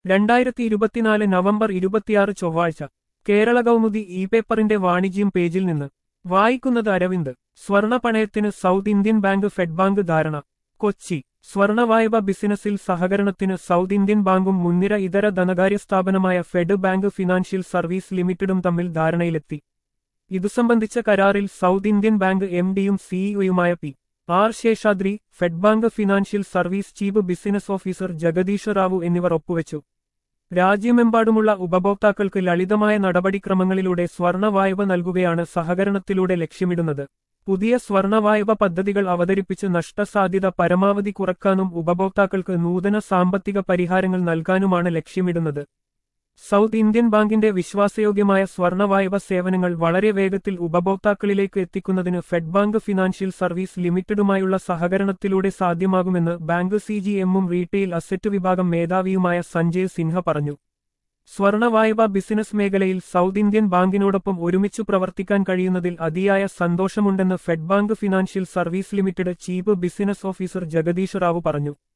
2024 November 26 ചൊവ്വാഴ്ച Kerala Kaumudi E പേപ്പറിന്റെ വാണിജ്യം പേജിൽ നിന്ന് വായിക്കുന്നത് അരവിന്ദ്. സ്വർണ പണയത്തിന് South Indian Bank Fed Bank ധാരണ. കൊച്ചി. സ്വർണ വായ്പ ബിസിനസിൽ സഹകരണത്തിന് സൗത്ത് ഇന്ത്യൻ ബാങ്കും മുൻനിര ഇതര ധനകാര്യ സ്ഥാപനമായ ഫെഡ് ബാങ്ക് ഫിനാൻഷ്യൽ സർവീസ് ലിമിറ്റഡും തമ്മിൽ ധാരണയിലെത്തി. ഇതു സംബന്ധിച്ച കരാറിൽ സൗത്ത് ഇന്ത്യൻ ബാങ്ക് എംഡിയും സിഇഒയുമായ P. R Seshadri, Fed Bank financial service chief business officer Jagadish Rao എന്നിവർ ഒപ്പുവെച്ചു. രാജ്യമെമ്പാടുമുള്ള ഉപഭോക്താക്കൾക്ക് ലളിതമായ നടപടിക്രമങ്ങളിലൂടെ സ്വർണ വായ്പ നൽകുകയാണ് സഹകരണത്തിലൂടെ ലക്ഷ്യമിടുന്നത്. പുതിയ സ്വർണ വായ്പ പദ്ധതികൾ അവതരിപ്പിച്ച് നഷ്ടസാധ്യത പരമാവധി കുറയ്ക്കാനും ഉപഭോക്താക്കൾക്ക് നൂതന സാമ്പത്തിക പരിഹാരങ്ങൾ നൽകാനുമാണ് ലക്ഷ്യമിടുന്നത്. സൗത്ത് ഇന്ത്യൻ ബാങ്കിന്റെ വിശ്വാസയോഗ്യമായ സ്വർണ വായ്പ സേവനങ്ങൾ വളരെ വേഗത്തിൽ ഉപഭോക്താക്കളിലേക്ക് എത്തിക്കുന്നതിന് ഫെഡ് ബാങ്ക് ഫിനാൻഷ്യൽ സർവീസ് ലിമിറ്റഡുമായുള്ള സഹകരണത്തിലൂടെ സാധ്യമാകുമെന്ന് ബാങ്ക് സിജിഎമ്മും റീറ്റെയിൽ അസറ്റ് വിഭാഗം മേധാവിയുമായ സഞ്ജയ് സിൻഹ പറഞ്ഞു. സ്വർണ വായ്പ ബിസിനസ് മേഖലയിൽ സൗത്ത് ഇന്ത്യൻ ബാങ്കിനോടൊപ്പം ഒരുമിച്ചു പ്രവർത്തിക്കാൻ കഴിയുന്നതിൽ അതിയായ സന്തോഷമുണ്ടെന്ന് Fed Bank financial service limited chief business officer Jagadish Rao പറഞ്ഞു.